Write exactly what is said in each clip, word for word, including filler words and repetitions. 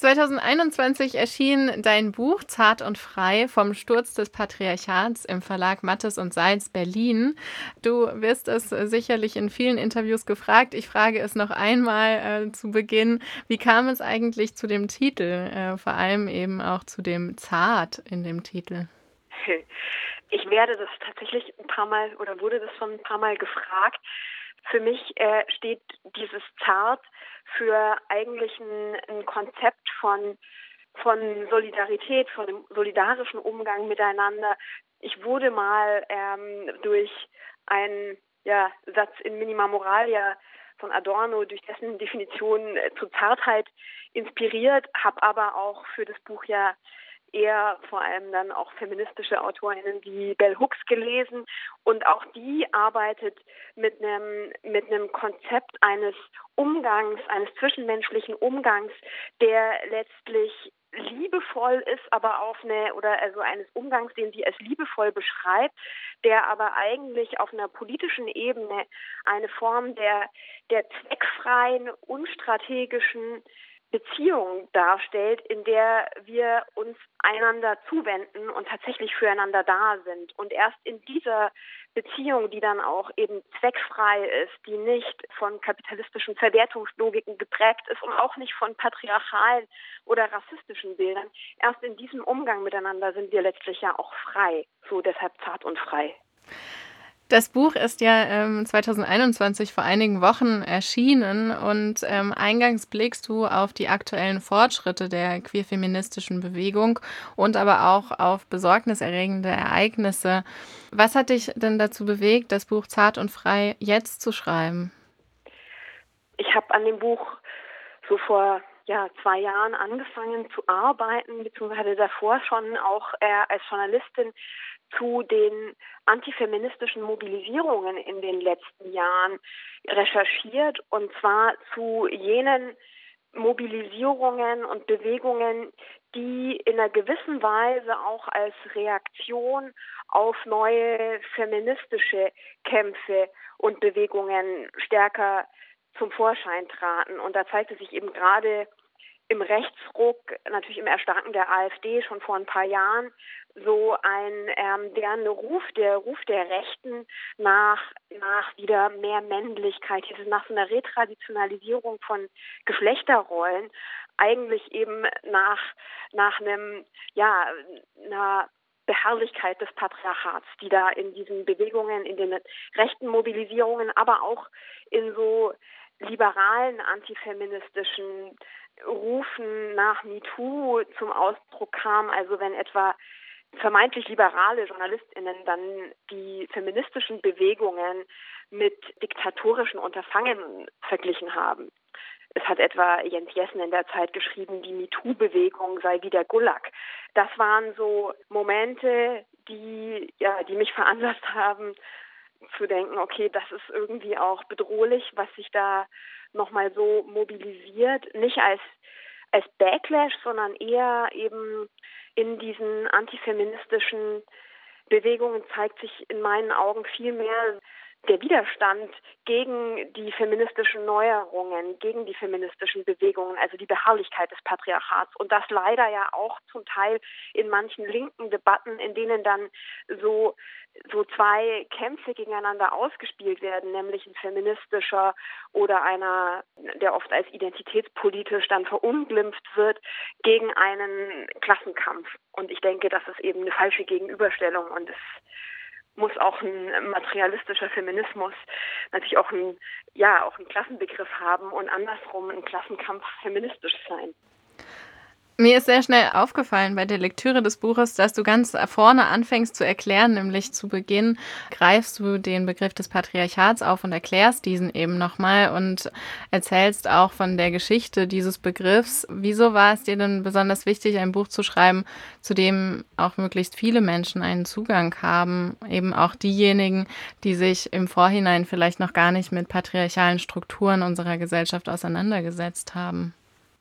zweitausendeinundzwanzig erschien dein Buch „Zart und frei. Vom Sturz des Patriarchats“ im Verlag Mattes und Seitz, Berlin. Du wirst es äh, sicherlich in vielen Interviews gefragt. Ich frage es noch einmal äh, zu Beginn. Wie kam es eigentlich zu dem Titel, äh, vor allem eben auch zu dem „Zart“ in dem Titel? Ich werde das tatsächlich ein paar Mal oder wurde das schon ein paar Mal gefragt. Für mich äh, steht dieses Zart für eigentlich ein 'n Konzept von von Solidarität, von dem solidarischen Umgang miteinander. Ich wurde mal ähm, durch einen, ja, Satz in Minima Moralia von Adorno, durch dessen Definition äh, zu Zartheit inspiriert, habe aber auch für das Buch ja eher vor allem dann auch feministische AutorInnen wie Bell Hooks gelesen, und auch die arbeitet mit einem mit einem Konzept eines Umgangs, eines zwischenmenschlichen Umgangs, der letztlich liebevoll ist, aber auf eine, oder also eines Umgangs, den sie als liebevoll beschreibt, der aber eigentlich auf einer politischen Ebene eine Form der der zweckfreien, unstrategischen Beziehung darstellt, in der wir uns einander zuwenden und tatsächlich füreinander da sind. Und erst in dieser Beziehung, die dann auch eben zweckfrei ist, die nicht von kapitalistischen Verwertungslogiken geprägt ist und auch nicht von patriarchalen oder rassistischen Bildern, erst in diesem Umgang miteinander sind wir letztlich ja auch frei. So deshalb zart und frei. Das Buch ist ja, ähm, zweitausendeinundzwanzig vor einigen Wochen erschienen und, ähm, eingangs blickst du auf die aktuellen Fortschritte der queerfeministischen Bewegung und aber auch auf besorgniserregende Ereignisse. Was hat dich denn dazu bewegt, das Buch „Zart und frei“ jetzt zu schreiben? Ich habe an dem Buch so vor ja, zwei Jahren angefangen zu arbeiten, beziehungsweise hatte davor schon auch äh, als Journalistin zu den antifeministischen Mobilisierungen in den letzten Jahren recherchiert, und zwar zu jenen Mobilisierungen und Bewegungen, die in einer gewissen Weise auch als Reaktion auf neue feministische Kämpfe und Bewegungen stärker zum Vorschein traten. Und da zeigte sich eben gerade im Rechtsruck, natürlich im Erstarken der AfD schon vor ein paar Jahren, so ein ähm, deren Ruf, der Ruf der Rechten nach nach wieder mehr Männlichkeit, dieses nach so einer Retraditionalisierung von Geschlechterrollen, eigentlich eben nach nach einem ja einer Beharrlichkeit des Patriarchats, die da in diesen Bewegungen, in den rechten Mobilisierungen, aber auch in so liberalen antifeministischen Rufen nach MeToo zum Ausdruck kam. Also wenn etwa vermeintlich liberale JournalistInnen dann die feministischen Bewegungen mit diktatorischen Unterfangen verglichen haben. Es hat etwa Jens Jessen in der Zeit geschrieben, die MeToo-Bewegung sei wie der Gulag. Das waren so Momente, die, ja, die mich veranlasst haben, zu denken, okay, das ist irgendwie auch bedrohlich, was sich da nochmal so mobilisiert. Nicht als, als Backlash, sondern eher eben in diesen antifeministischen Bewegungen zeigt sich in meinen Augen viel mehr der Widerstand gegen die feministischen Neuerungen, gegen die feministischen Bewegungen, also die Beharrlichkeit des Patriarchats. Und das leider ja auch zum Teil in manchen linken Debatten, in denen dann so so zwei Kämpfe gegeneinander ausgespielt werden, nämlich ein feministischer oder einer, der oft als identitätspolitisch dann verunglimpft wird, gegen einen Klassenkampf. Und ich denke, das ist eben eine falsche Gegenüberstellung, und es muss auch ein materialistischer Feminismus natürlich auch ein, ja, auch einen Klassenbegriff haben und andersrum ein Klassenkampf feministisch sein. Mir ist sehr schnell aufgefallen bei der Lektüre des Buches, dass du ganz vorne anfängst zu erklären, nämlich zu Beginn greifst du den Begriff des Patriarchats auf und erklärst diesen eben nochmal und erzählst auch von der Geschichte dieses Begriffs. Wieso war es dir denn besonders wichtig, ein Buch zu schreiben, zu dem auch möglichst viele Menschen einen Zugang haben, eben auch diejenigen, die sich im Vorhinein vielleicht noch gar nicht mit patriarchalen Strukturen unserer Gesellschaft auseinandergesetzt haben?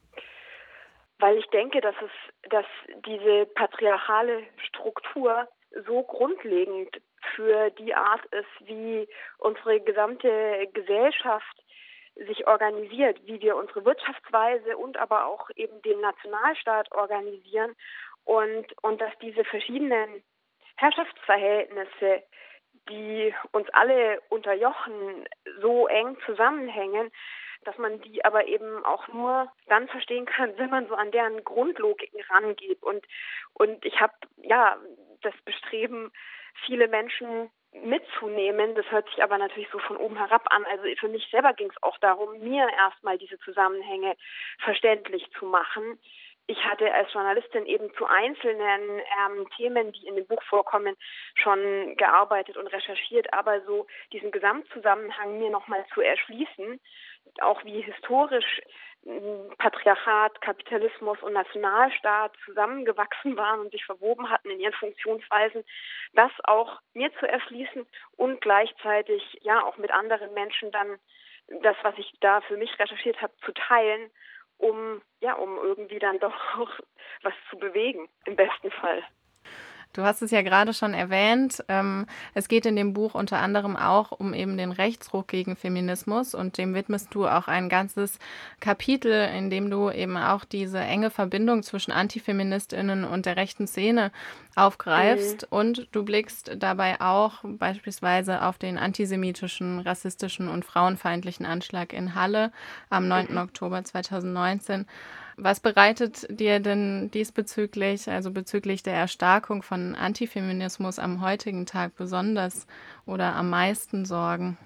Weil ich denke, dass es, dass diese patriarchale Struktur so grundlegend für die Art ist, wie unsere gesamte Gesellschaft sich organisiert, wie wir unsere Wirtschaftsweise und aber auch eben den Nationalstaat organisieren und, und dass diese verschiedenen Herrschaftsverhältnisse, die uns alle unterjochen, so eng zusammenhängen, dass man die aber eben auch nur dann verstehen kann, wenn man so an deren Grundlogiken rangeht. Und, und ich habe ja das Bestreben, viele Menschen mitzunehmen. Das hört sich aber natürlich so von oben herab an. Also für mich selber ging es auch darum, mir erstmal diese Zusammenhänge verständlich zu machen. Ich hatte als Journalistin eben zu einzelnen ähm, Themen, die in dem Buch vorkommen, schon gearbeitet und recherchiert, aber so diesen Gesamtzusammenhang mir nochmal zu erschließen, auch wie historisch Patriarchat, Kapitalismus und Nationalstaat zusammengewachsen waren und sich verwoben hatten in ihren Funktionsweisen, das auch mir zu erschließen und gleichzeitig ja auch mit anderen Menschen dann das, was ich da für mich recherchiert habe, zu teilen, um ja um irgendwie dann doch auch was zu bewegen, im besten Fall. Du hast es ja gerade schon erwähnt. Ähm, es geht in dem Buch unter anderem auch um eben den Rechtsruck gegen Feminismus und dem widmest du auch ein ganzes Kapitel, in dem du eben auch diese enge Verbindung zwischen AntifeministInnen und der rechten Szene aufgreifst. Mhm. Und du blickst dabei auch beispielsweise auf den antisemitischen, rassistischen und frauenfeindlichen Anschlag in Halle am neunten Mhm. Oktober zweitausendneunzehn. Was bereitet dir denn diesbezüglich, also bezüglich der Erstarkung von Antifeminismus am heutigen Tag besonders oder am meisten Sorgen?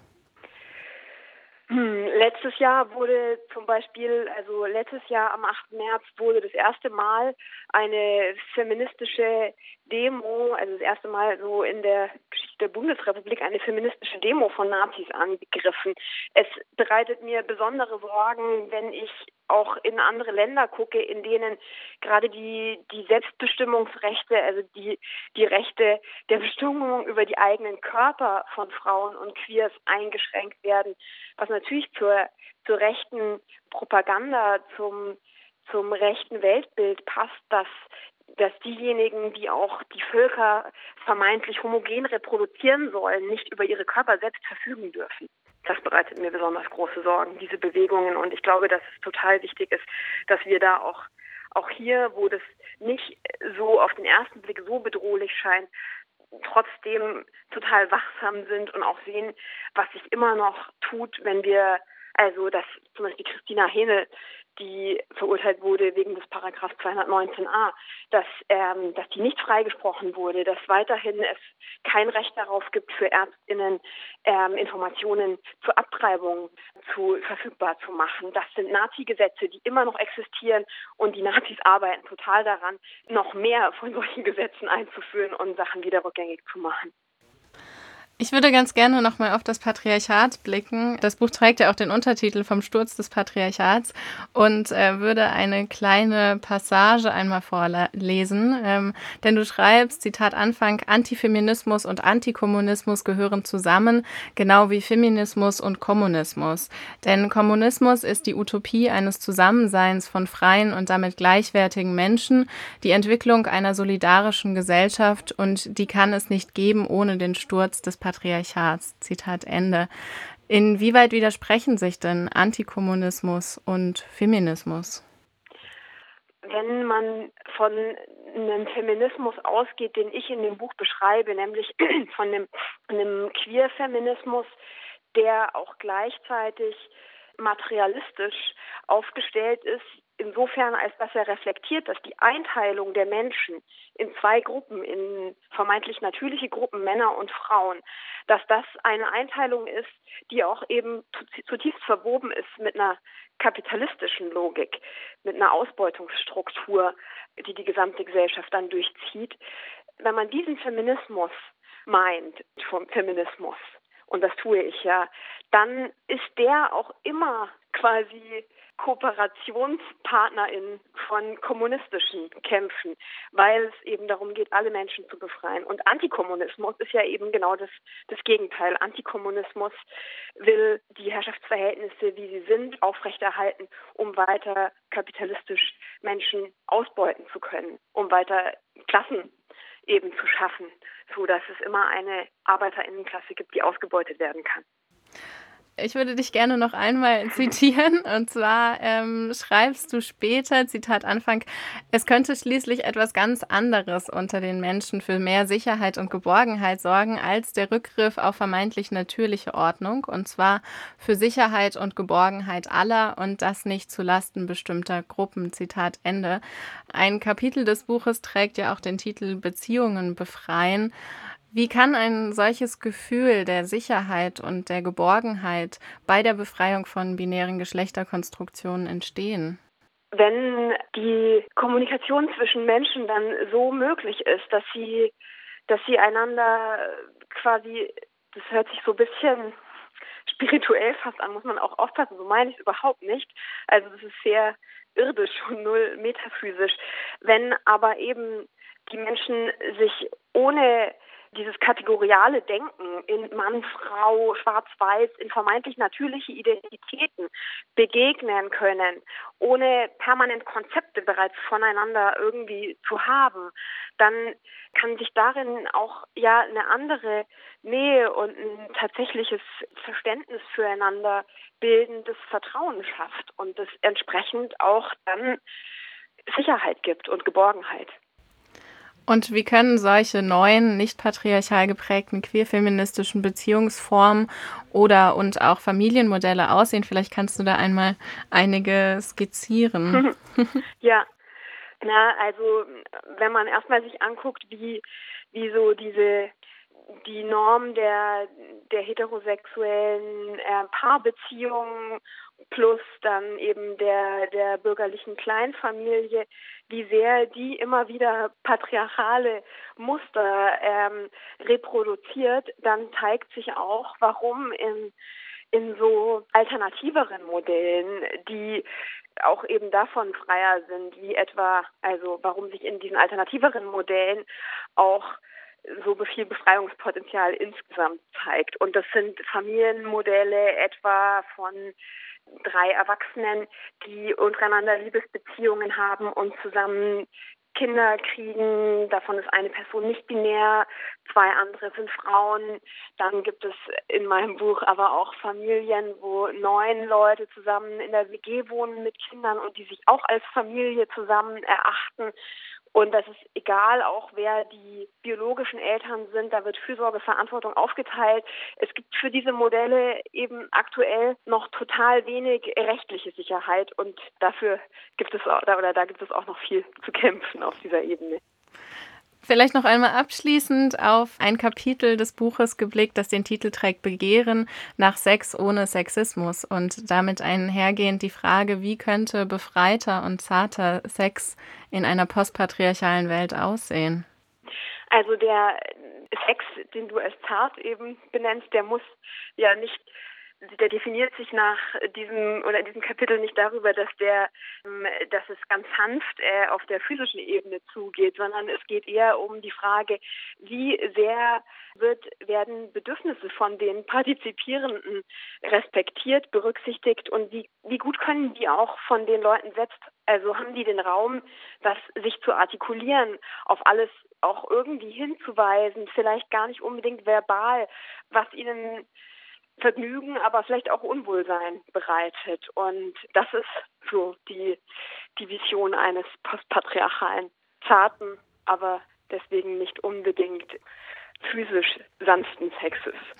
Hm, letztes Jahr wurde zum Beispiel, also letztes Jahr am achten März wurde das erste Mal eine feministische Demo, also das erste Mal so in der Geschichte der Bundesrepublik eine feministische Demo von Nazis angegriffen. Es bereitet mir besondere Sorgen, wenn ich auch in andere Länder gucke, in denen gerade die, die Selbstbestimmungsrechte, also die, die Rechte der Bestimmung über die eigenen Körper von Frauen und Queers eingeschränkt werden, was natürlich zur, zur rechten Propaganda, zum, zum rechten Weltbild passt, dass dass diejenigen, die auch die Völker vermeintlich homogen reproduzieren sollen, nicht über ihre Körper selbst verfügen dürfen. Das bereitet mir besonders große Sorgen, diese Bewegungen. Und ich glaube, dass es total wichtig ist, dass wir da auch, auch hier, wo das nicht so auf den ersten Blick so bedrohlich scheint, trotzdem total wachsam sind und auch sehen, was sich immer noch tut, wenn wir, also dass zum Beispiel Christina Henel, die verurteilt wurde wegen des Paragraph zweihundertneunzehn a, dass, ähm, dass die nicht freigesprochen wurde, dass weiterhin es kein Recht darauf gibt, für ÄrztInnen ähm, Informationen zur Abtreibung zu, verfügbar zu machen. Das sind Nazi-Gesetze, die immer noch existieren und die Nazis arbeiten total daran, noch mehr von solchen Gesetzen einzuführen und Sachen wieder rückgängig zu machen. Ich würde ganz gerne noch mal auf das Patriarchat blicken. Das Buch trägt ja auch den Untertitel Vom Sturz des Patriarchats und äh, würde eine kleine Passage einmal vorlesen. Ähm, denn du schreibst, Zitat Anfang, Antifeminismus und Antikommunismus gehören zusammen, genau wie Feminismus und Kommunismus. Denn Kommunismus ist die Utopie eines Zusammenseins von freien und damit gleichwertigen Menschen, die Entwicklung einer solidarischen Gesellschaft und die kann es nicht geben ohne den Sturz des Patriarchats. Patriarchats. Zitat Ende. Inwieweit widersprechen sich denn Antikommunismus und Feminismus? Wenn man von einem Feminismus ausgeht, den ich in dem Buch beschreibe, nämlich von einem, einem Queer-Feminismus, der auch gleichzeitig materialistisch aufgestellt ist, insofern, als dass er reflektiert, dass die Einteilung der Menschen in zwei Gruppen, in vermeintlich natürliche Gruppen, Männer und Frauen, dass das eine Einteilung ist, die auch eben zutiefst verwoben ist mit einer kapitalistischen Logik, mit einer Ausbeutungsstruktur, die die gesamte Gesellschaft dann durchzieht. Wenn man diesen Feminismus meint, vom Feminismus, und das tue ich ja, dann ist der auch immer quasi Kooperationspartnerin von kommunistischen Kämpfen, weil es eben darum geht, alle Menschen zu befreien. Und Antikommunismus ist ja eben genau das, das Gegenteil. Antikommunismus will die Herrschaftsverhältnisse, wie sie sind, aufrechterhalten, um weiter kapitalistisch Menschen ausbeuten zu können, um weiter Klassen eben zu schaffen, so dass es immer eine Arbeiterinnenklasse gibt, die ausgebeutet werden kann. Ich würde dich gerne noch einmal zitieren und zwar, ähm, schreibst du später, Zitat Anfang: „Es könnte schließlich etwas ganz anderes unter den Menschen für mehr Sicherheit und Geborgenheit sorgen als der Rückgriff auf vermeintlich natürliche Ordnung, und zwar für Sicherheit und Geborgenheit aller und das nicht zu Lasten bestimmter Gruppen." Zitat Ende. Ein Kapitel des Buches trägt ja auch den Titel „Beziehungen befreien". Wie kann ein solches Gefühl der Sicherheit und der Geborgenheit bei der Befreiung von binären Geschlechterkonstruktionen entstehen? Wenn die Kommunikation zwischen Menschen dann so möglich ist, dass sie, dass sie einander quasi, das hört sich so ein bisschen spirituell fast an, muss man auch aufpassen, so meine ich es überhaupt nicht. Also das ist sehr irdisch und null metaphysisch. Wenn aber eben die Menschen sich ohne dieses kategoriale Denken in Mann, Frau, Schwarz-Weiß, in vermeintlich natürliche Identitäten begegnen können, ohne permanent Konzepte bereits voneinander irgendwie zu haben, dann kann sich darin auch ja eine andere Nähe und ein tatsächliches Verständnis füreinander bilden, das Vertrauen schafft und das entsprechend auch dann Sicherheit gibt und Geborgenheit. Und wie können solche neuen, nicht patriarchal geprägten queer-feministischen Beziehungsformen oder und auch Familienmodelle aussehen? Vielleicht kannst du da einmal einige skizzieren. Ja, na, also wenn man erstmal sich anguckt, wie, wie so diese die Norm der der heterosexuellen äh, Paarbeziehungen plus dann eben der der bürgerlichen Kleinfamilie, wie sehr die immer wieder patriarchale Muster ähm, reproduziert, dann zeigt sich auch, warum in in so alternativeren Modellen, die auch eben davon freier sind, wie etwa, also warum sich in diesen alternativeren Modellen auch so viel Befreiungspotenzial insgesamt zeigt. Und das sind Familienmodelle etwa von drei Erwachsenen, die untereinander Liebesbeziehungen haben und zusammen Kinder kriegen. Davon ist eine Person nicht binär, zwei andere sind Frauen. Dann gibt es in meinem Buch aber auch Familien, wo neun Leute zusammen in der W G wohnen mit Kindern und die sich auch als Familie zusammen erachten. Und das ist egal, auch wer die biologischen Eltern sind, da wird Fürsorgeverantwortung aufgeteilt. Es gibt für diese Modelle eben aktuell noch total wenig rechtliche Sicherheit und dafür gibt es oder da gibt es auch noch viel zu kämpfen auf dieser Ebene. Vielleicht noch einmal abschließend auf ein Kapitel des Buches geblickt, das den Titel trägt „Begehren nach Sex ohne Sexismus" und damit einhergehend die Frage: Wie könnte befreiter und zarter Sex in einer postpatriarchalen Welt aussehen? Also der Sex, den du als zart eben benennst, der muss ja nicht, der definiert sich nach diesem oder in diesem Kapitel nicht darüber, dass der, dass es ganz sanft äh, auf der physischen Ebene zugeht, sondern es geht eher um die Frage, wie sehr wird, werden Bedürfnisse von den Partizipierenden respektiert, berücksichtigt und wie, wie gut können die auch von den Leuten selbst, also haben die den Raum, das sich zu artikulieren, auf alles auch irgendwie hinzuweisen, vielleicht gar nicht unbedingt verbal, was ihnen Vergnügen, aber vielleicht auch Unwohlsein bereitet. Und das ist so die, die Vision eines postpatriarchalen, zarten, aber deswegen nicht unbedingt physisch sanften Sexes.